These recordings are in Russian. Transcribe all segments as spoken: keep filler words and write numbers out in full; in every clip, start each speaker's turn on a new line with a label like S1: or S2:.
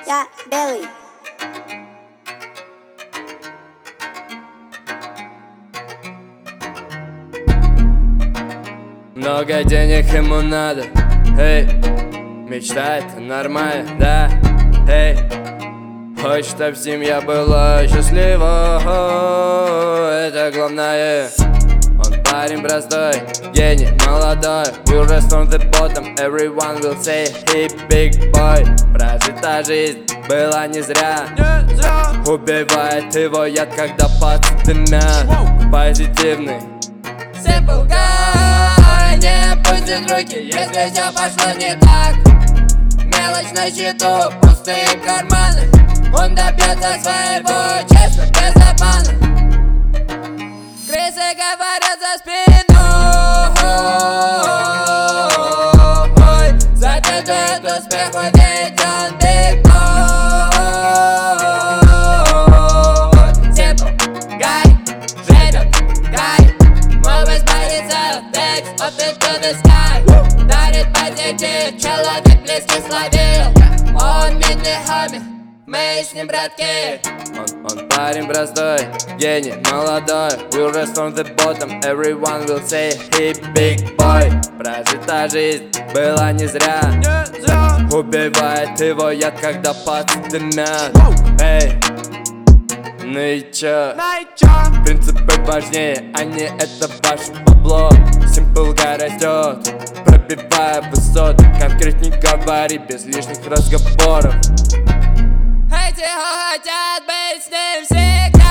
S1: я белый.
S2: Много денег ему надо, эй, мечтает нормально, да, эй. Хочет, чтоб семья была счастлива, это главное. Он парень простой, гений, молодой. Will rest on the bottom, everyone will say he big boy. Прожита жизнь была не зря, убивает его яд, когда пацан дымят. Позитивный
S3: Simple guy, не опустит руки, если все пошло не так. Мелочь на счету, пустые карманы. Он добьется своего, честно, без обмана. Крысы говорят за спину, запятует успех, ведь он big boy. Simple guy, живет гай, мог бы испариться в текст, up into the sky. Дарит позитив, человек близкий словил. Он мидный хами, мы с ним братки.
S2: Он, он парень простой, гений, молодой. Will rest on the bottom, everyone will say he big boy. Прожита жизнь была не зря, убивает его яд, когда пацан дымят. Эй, ну и чё? Принципы важнее, а не это ваше бабло. Simple guy растет, пробивая высоты. Конкретней говори, без лишних разговоров.
S3: Эти хотят быть с ним всегда.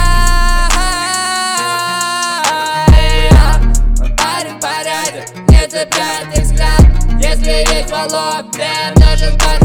S3: Он парень в порядке, не цепляет их взгляд. Если есть волок, всем нужен